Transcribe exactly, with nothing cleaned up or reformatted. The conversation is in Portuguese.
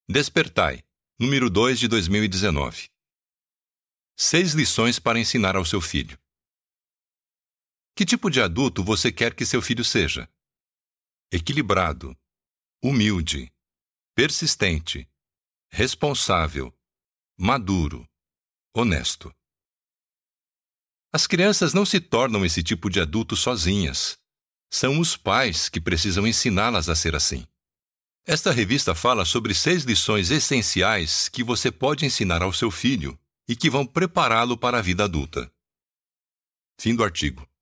Despertai, número dois de dois mil e dezenove. Seis lições para ensinar ao seu filho. Que tipo de adulto você quer que seu filho seja? Equilibrado, humilde, persistente, responsável, maduro, honesto. As crianças não se tornam esse tipo de adulto sozinhas. São os pais que precisam ensiná-las a ser assim. Esta revista fala sobre seis lições essenciais que você pode ensinar ao seu filho e que vão prepará-lo para a vida adulta. Fim do artigo.